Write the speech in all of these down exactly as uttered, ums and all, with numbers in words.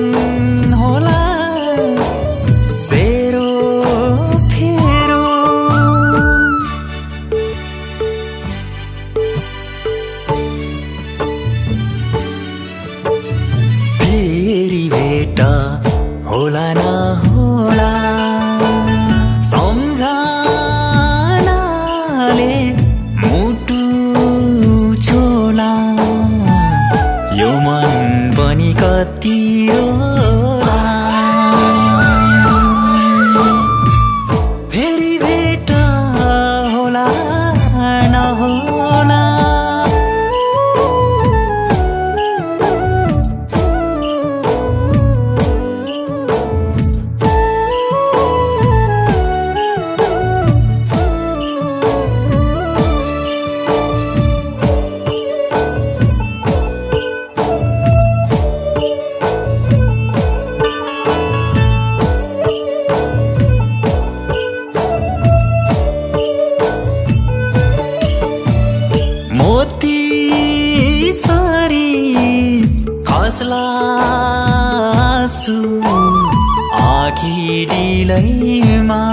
होला सेरो फेरो फेरि भेट होला न होला सम्झनाले मुटु छोला यो मन पनि कति होला फेरि भेट होला न होला मोती सरी खस्ला आँसु आँखी डिलैमा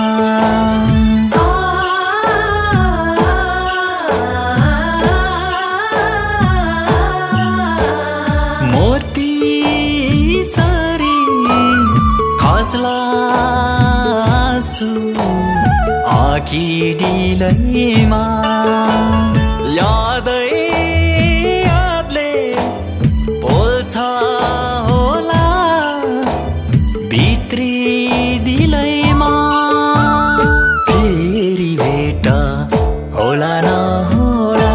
मोती सरी खस्ला आँसु आँखी डिलैमा यादै यादले बोल्छ होला भित्री दिलैमा फेरि भेट होला न होला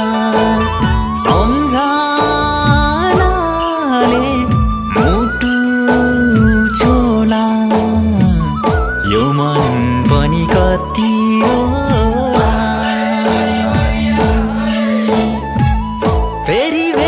सम्झनाले मुटु छोला यो मन पनि कति होला फेरि